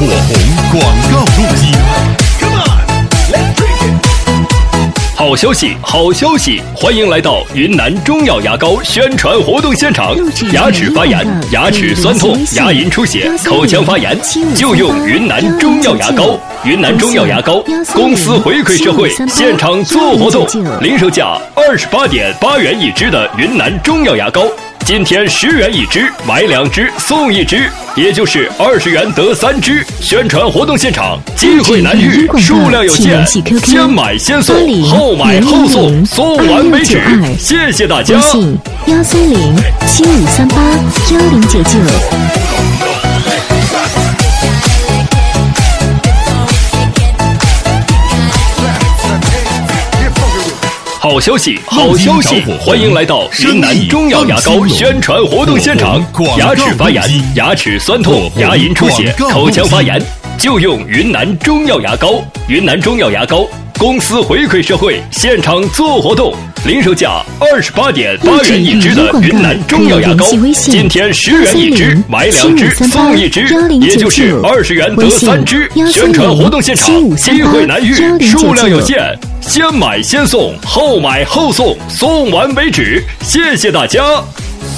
火红广告录机。 好消息，好消息！欢迎来到云南中药牙膏宣传活动现场。牙齿发炎、牙齿酸痛、牙龈出血、口腔发炎，就用云南中药牙膏。云南中药牙膏公司回馈社会，现场做活动，零售价28.8元一支的云南中药牙膏。今天10元一支，买2支送1支，也就是20元得3支。宣传活动现场，机会难遇，数量有限，先买先送，后买后送，送完为止。谢谢大家。 微信130-7538-1099。 好消息，好消息！欢迎来到云南中药牙膏宣传活动现场。牙齿发炎、牙齿酸痛、牙龈出血、口腔发炎，就用云南中药牙膏。云南中药牙膏公司回馈社会，现场做活动，零售价28.8元一支的云南中药牙膏，今天10元一支，买2支送1支，也就是20元得3支。宣传活动现场，机会难遇，数量有限，先买先送，后买后送，送完为止。谢谢大家。